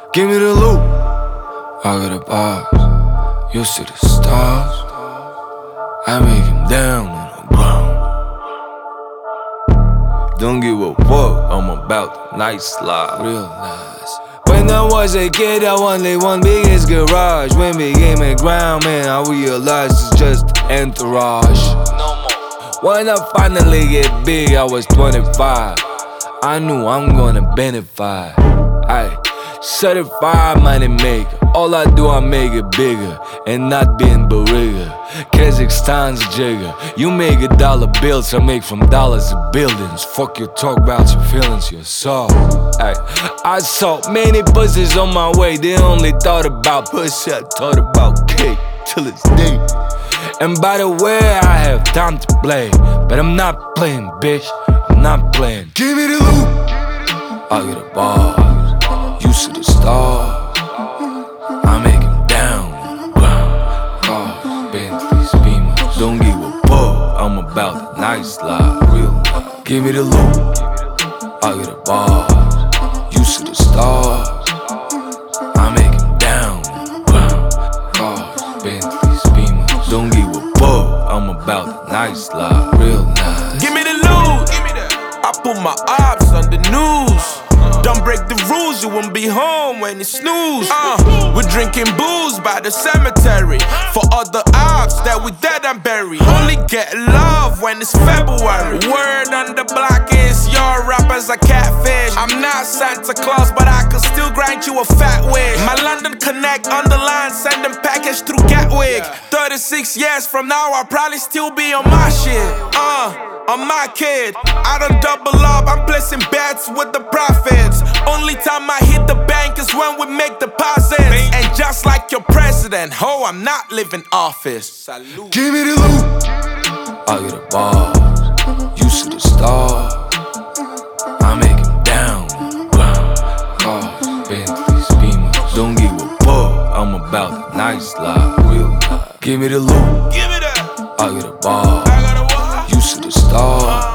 Give me the loot. I got a box. You see the stars. I make him down on the ground. Don't give a fuck, I'm about the nice life. Real nice. When I was a kid, I only one biggest garage. When we came at ground, man, I realized it's just entourage. No more. When I finally get big, I was 25. I knew I'm gonna benefit. Aye, certified money maker. All I do, I make it bigger and not being Bariga. Kazakhstan's jigger. You make $1 bills, I make from dollars to buildings. Fuck you, talk about your feelings, your soul. Ay, I saw many pussies on my way. They only thought about pussy, I thought about cake till it's deep. And by the way, I have time to play, but I'm not playing, bitch. I'm not playing. Give me the loot. I get a bar. You see the stars. I make him down on the ground. Cars, Bentleys, Beamers. Don't give a fuck. I'm about the nice life, real life. Give me the loot. I get a bar. You see the stars. I make him down on the ground. Cars, Bentleys, Beamers. Don't give a fuck. I'm about the nice life, real nice. Give me the loot. I put my ops on the news. Don't break the rules, you won't be home when you snooze. We're drinking booze by the cemetery for other ops that we dead and buried. Only get love when it's February. Word on the block is your rappers are catfish. I'm not Santa Claus, but I can still grind you a fat wig. My London Connect on the line, sending package through Gatwick. 36 years from now, I'll probably still be on my shit. On my kid, I don't double up, I'm placing bets with the profits. Only time I hit the bank is when we make deposits. And just like your president, ho, I'm not living office. Salute. Give me the loot. I get a bar. You see the stars. I make him down on the ground. Cars, Bentleys, Beamers. Don't give a fuck, I'm about the nice life, real life. Give me the loot. Give me that. I get a bar. I got a what? You see the stars.